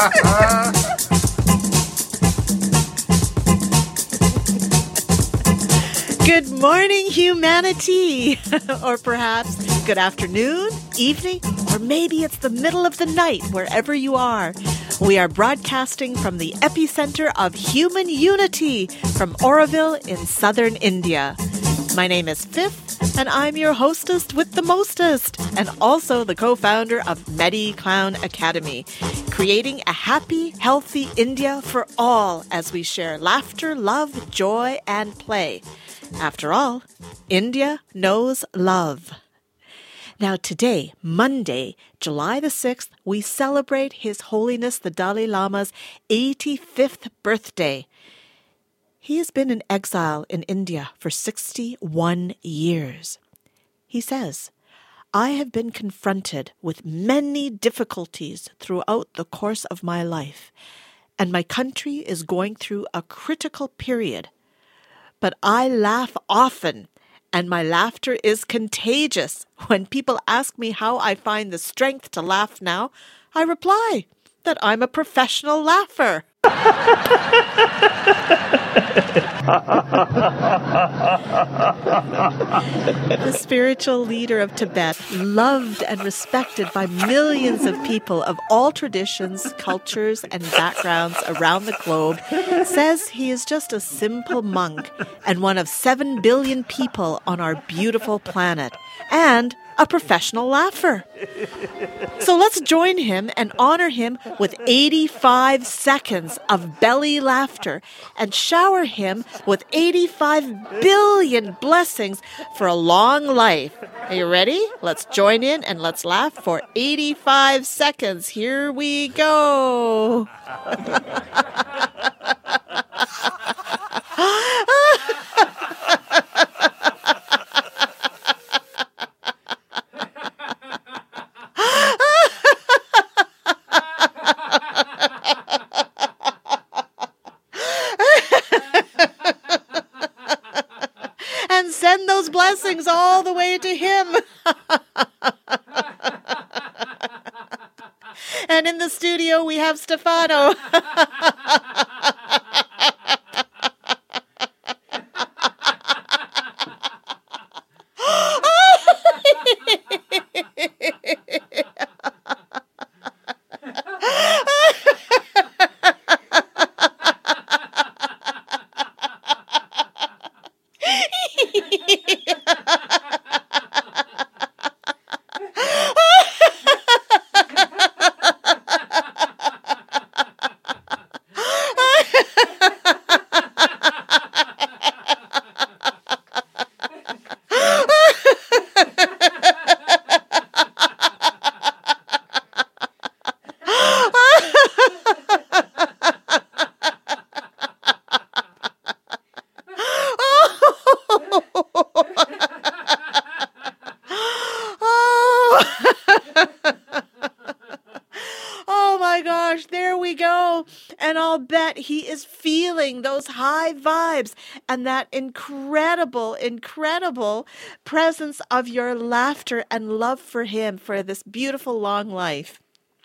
Good morning, humanity! Or perhaps good afternoon, evening, or maybe it's the middle of the night, wherever you are. We are broadcasting from the epicenter of human unity from Auroville in southern India. My name is Fifth, and I'm your hostess with the mostest, and also the co-founder of Medi-Clown Academy, creating a happy, healthy India for all as we share laughter, love, joy, and play. After all, India knows love. Now today, Monday, July the 6th, we celebrate His Holiness the Dalai Lama's 85th birthday. He has been in exile in India for 61 years. He says, "I have been confronted with many difficulties throughout the course of my life, and my country is going through a critical period. But I laugh often, and my laughter is contagious. When people ask me how I find the strength to laugh now, I reply that I'm a professional laugher." The spiritual leader of Tibet, loved and respected by millions of people of all traditions, cultures, and backgrounds around the globe, says he is just a simple monk and one of 7 billion people on our beautiful planet, and a professional laugher. So let's join him and honor him with 85 seconds of belly laughter and shower him with 85 billion blessings for a long life. Are you ready? Let's join in and let's laugh for 85 seconds. Here we go. And send those blessings all the way to him. And in the studio, we have Stefano. There we go. And I'll bet he is feeling those high vibes and that incredible, incredible presence of your laughter and love for him for this beautiful long life.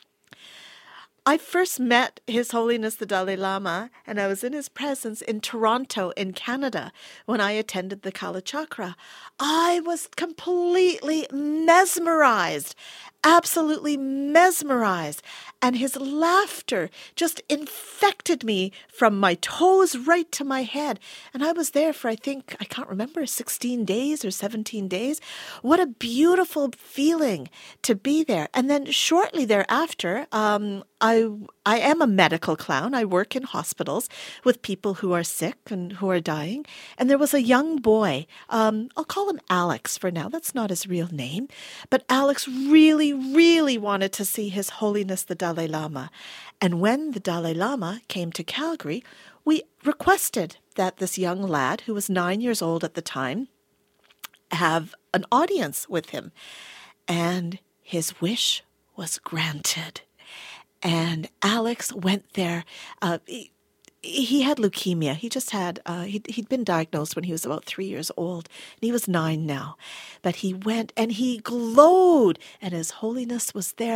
I first met His Holiness the Dalai Lama, and I was in his presence in Toronto, in Canada, when I attended the Kalachakra. I was completely mesmerized, absolutely mesmerized, and his laughter just infected me from my toes right to my head. And I was there for, I can't remember, 16 days or 17 days. What a beautiful feeling to be there. And then shortly thereafter, I am a medical clown. I work in hospitals with people who are sick and who are dying. And there was a young boy, I'll call him Alex for now. That's not his real name. But Alex really, really wanted to see His Holiness the Dalai Lama. And when the Dalai Lama came to Calgary, we requested that this young lad, who was 9 years old at the time, have an audience with him. And his wish was granted. And Alex went there. He had leukemia. He just had, he'd been diagnosed when he was about 3 years old. And he was 9 now. But he went and he glowed. And His Holiness was there.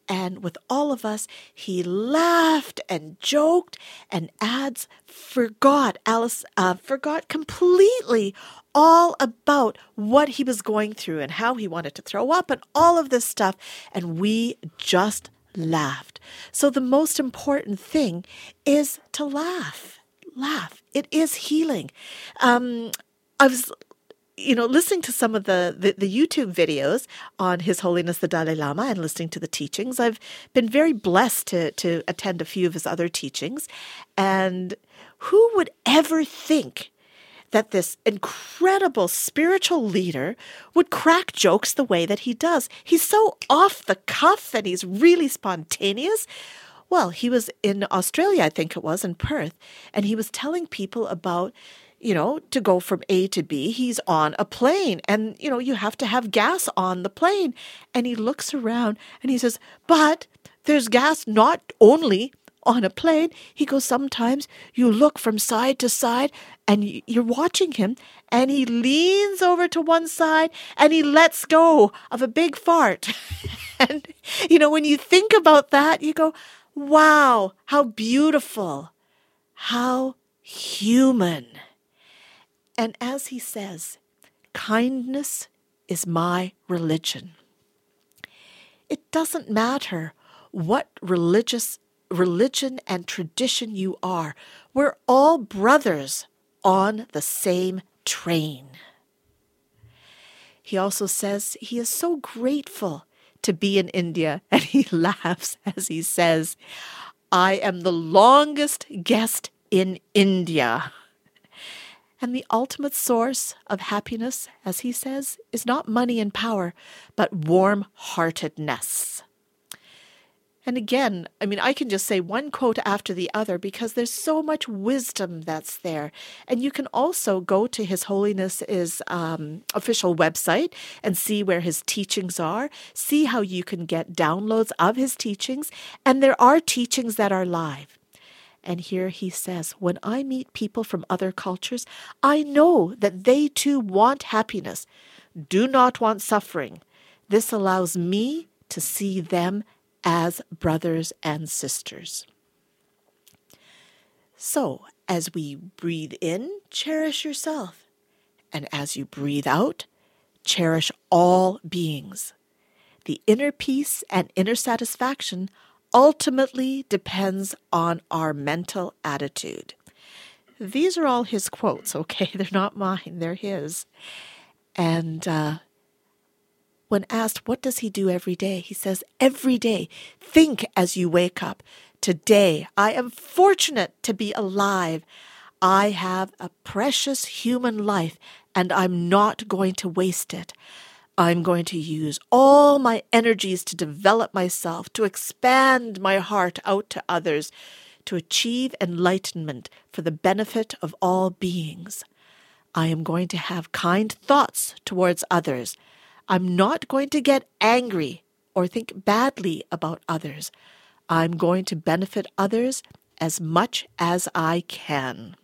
And with all of us, he laughed and joked, and Ads forgot completely all about what he was going through and how he wanted to throw up and all of this stuff. And we just laughed. So the most important thing is to laugh. Laugh. It is healing. I was listening to some of the YouTube videos on His Holiness the Dalai Lama and listening to the teachings. I've been very blessed to attend a few of his other teachings. And who would ever think that this incredible spiritual leader would crack jokes the way that he does? He's so off the cuff and he's really spontaneous. Well, he was in Australia, I think it was, in Perth, and he was telling people about, to go from A to B, he's on a plane and, you have to have gas on the plane. And he looks around and he says, but there's gas not only on a plane. He goes, sometimes you look from side to side and you're watching him and he leans over to one side and he lets go of a big fart. And, when you think about that, you go, wow, how beautiful, how human. And as he says, kindness is my religion. It doesn't matter what religion and tradition you are. We're all brothers on the same train. He also says he is so grateful to be in India, and he laughs as he says, I am the longest guest in India. And the ultimate source of happiness, as he says, is not money and power, but warm-heartedness. And again, I can just say one quote after the other because there's so much wisdom that's there. And you can also go to His Holiness's official website and see where his teachings are, see how you can get downloads of his teachings. And there are teachings that are live. And here he says, when I meet people from other cultures, I know that they too want happiness, do not want suffering. This allows me to see them as brothers and sisters. So, as we breathe in, cherish yourself. And as you breathe out, cherish all beings. The inner peace and inner satisfaction ultimately depends on our mental attitude. These are all his quotes, okay? They're not mine, they're his. And when asked, what does he do every day? He says, every day, think as you wake up. Today, I am fortunate to be alive. I have a precious human life, and I'm not going to waste it. I'm going to use all my energies to develop myself, to expand my heart out to others, to achieve enlightenment for the benefit of all beings. I am going to have kind thoughts towards others. I'm not going to get angry or think badly about others. I'm going to benefit others as much as I can.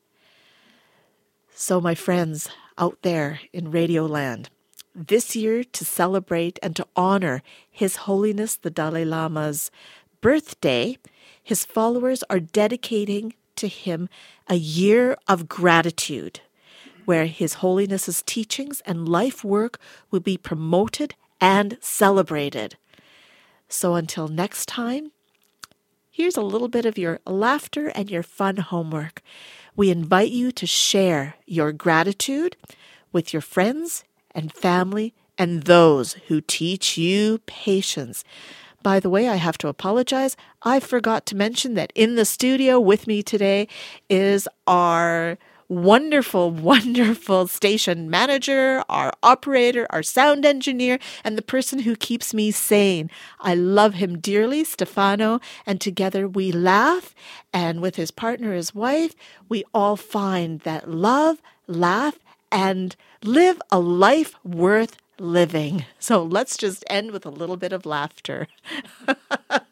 So, my friends out there in Radio Land, this year, to celebrate and to honor His Holiness the Dalai Lama's birthday, his followers are dedicating to him a year of gratitude, where His Holiness's teachings and life work will be promoted and celebrated. So until next time, here's a little bit of your laughter and your fun homework. We invite you to share your gratitude with your friends and family and those who teach you patience. By the way, I have to apologize. I forgot to mention that in the studio with me today is our wonderful, wonderful station manager, our operator, our sound engineer, and the person who keeps me sane. I love him dearly, Stefano, and together we laugh, and with his partner, his wife, we all find that love, laugh, and live a life worth living. So let's just end with a little bit of laughter.